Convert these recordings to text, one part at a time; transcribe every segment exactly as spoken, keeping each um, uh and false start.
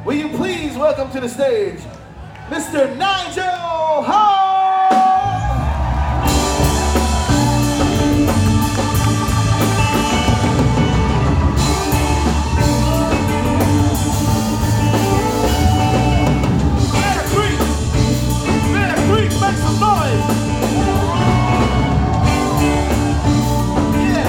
Will you please welcome to the stage, Mister Nigel Hall! Bear Creek! Bear Creek, make some noise! Yeah!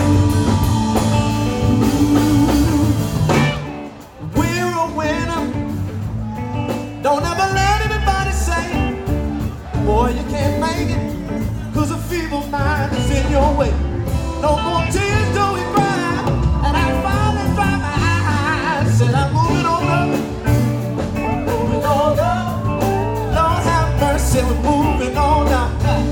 We're a winner. Don't ever let anybody say, boy, you can't make it, cause a feeble mind is in your way. No more tears do we cry, and I finally dry my eyes. Said I'm moving on up, moving on up. Lord have mercy, we're moving on up.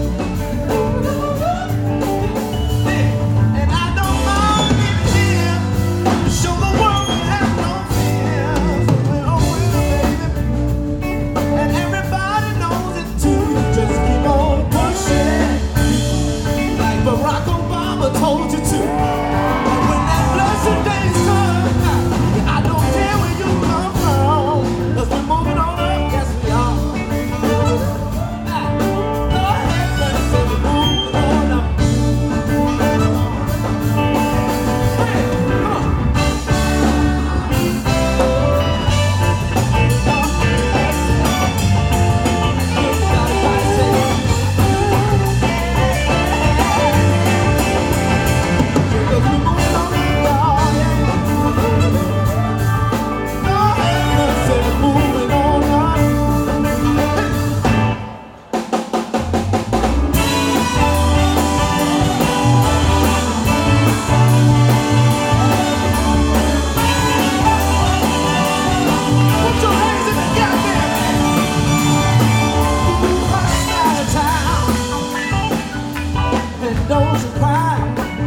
And I don't mind being here to show the world we have no fears. We're on with it, baby. And everybody knows it too. Just keep on pushing, like Barack Obama told you to. And when that blessed days come, I don't care where you come from, cause we're moving on up, yes we are. Lord have mercy, we're moving on up. Hey, come on. Don't you cry.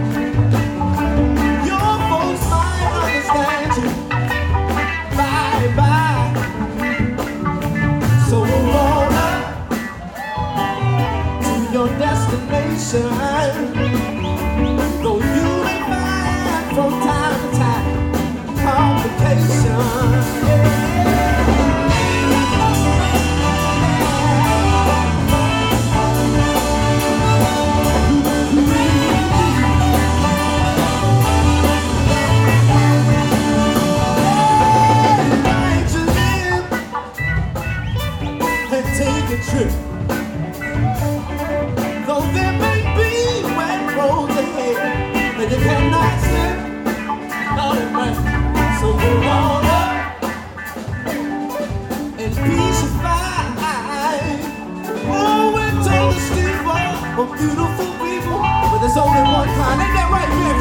Your folks might understand you. Bye bye. So move on up to your destination. Though you may find from time to time complications. Yeah. Take a trip. Though there may be wet roads ahead, and you cannot slip on it, man. So move on up and peace you find. Oh, we're told to steeple for beautiful people, but there's only one kind. Ain't that right, Bear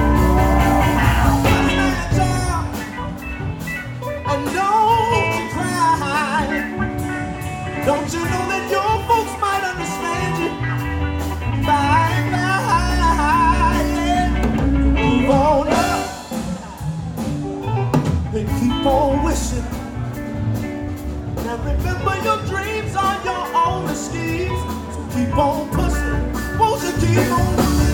Creek? And don't you cry. Don't you know that your folks might understand you? Bye bye, yeah. Move on up and keep on wishing. Now remember your dreams are your own schemes. So keep on pushing. Won't you keep on pushing?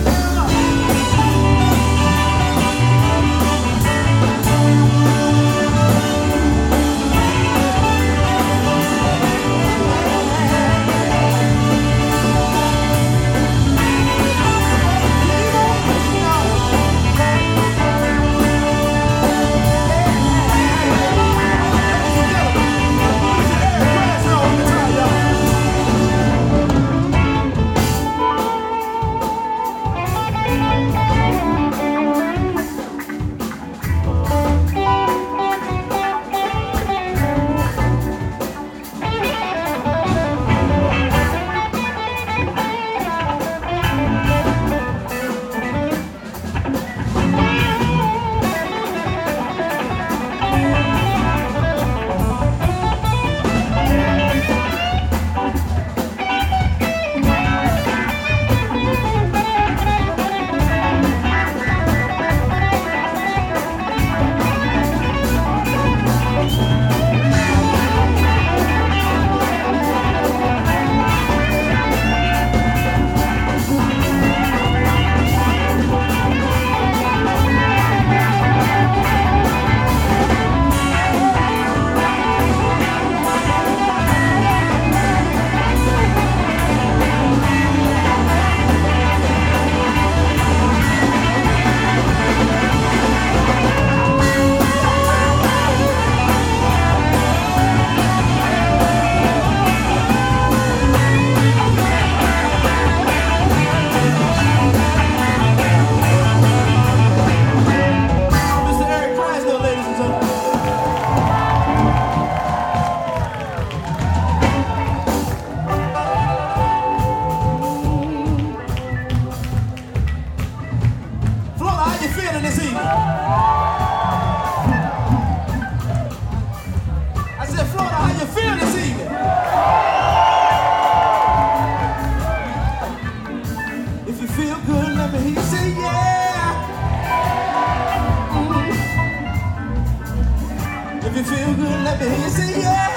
good, let me hear you say yeah.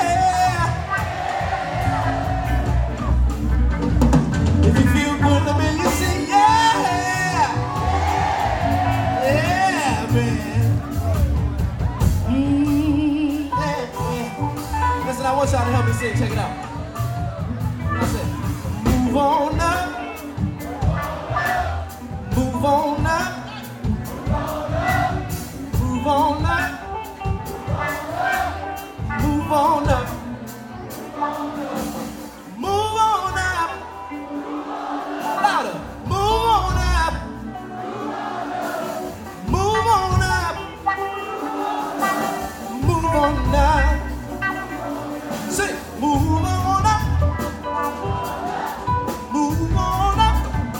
If you feel good, let me hear you say yeah. Yeah, man. Mm, yeah, yeah. Listen, I want y'all to help me sing. Check it out. That's it. Move on up. Move on up. Move on up. Move on up. Move on up. Louder. Move on up. Move on up. Move on up. Say, move on up. Move on up.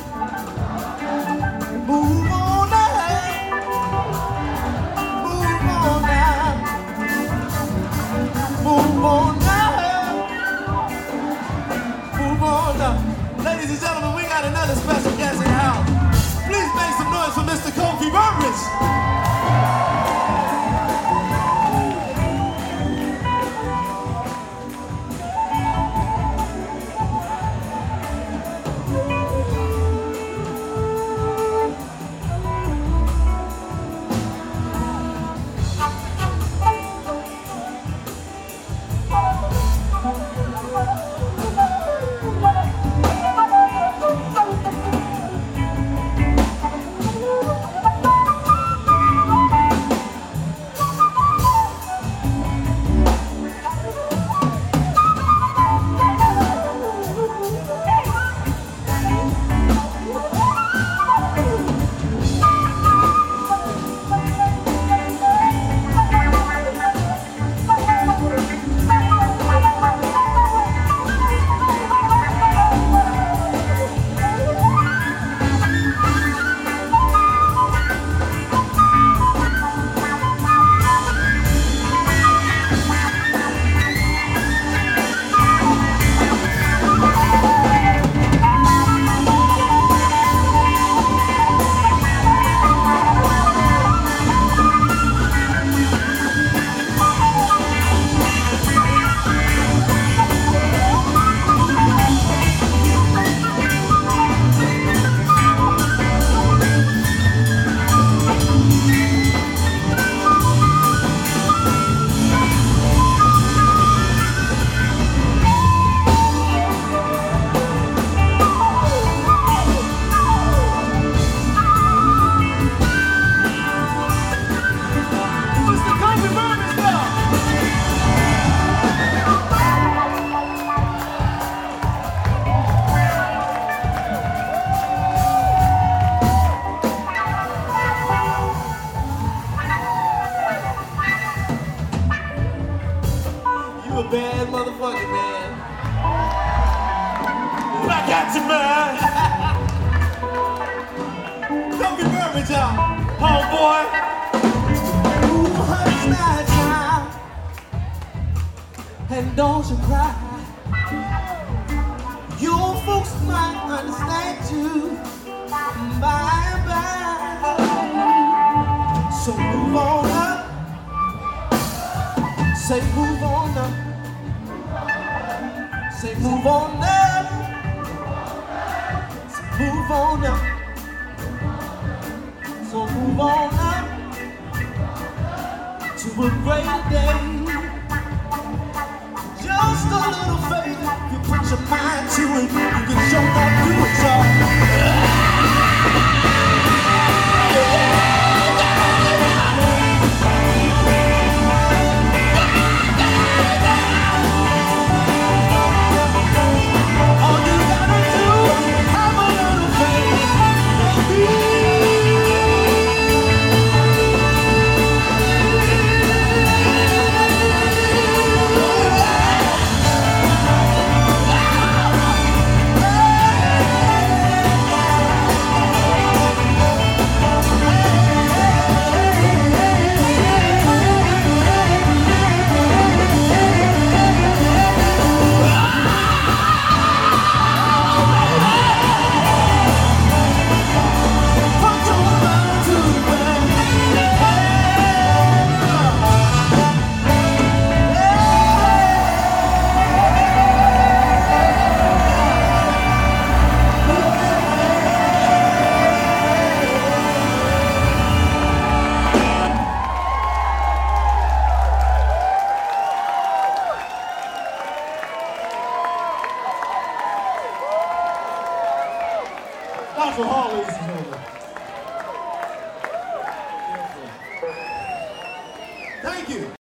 Move on up. Move on up. Move on up. Move on up. Ladies and gentlemen, we got another special guest in the house. Please make some noise for Mister Kofi Burbridge. You a bad motherfucker, man. I got you, man. Kofi Burbridge, y'all. Homeboy. Ooh, hush that child. And don't you cry. Your folks might understand you by and by. So move on up. Say move on up. Say move on up. Say move on up. So move on up to a greater day. Just a little faith. If you put your mind to it, you can show that you it's all. Joshua Hall, ladies and gentlemen. Thank you.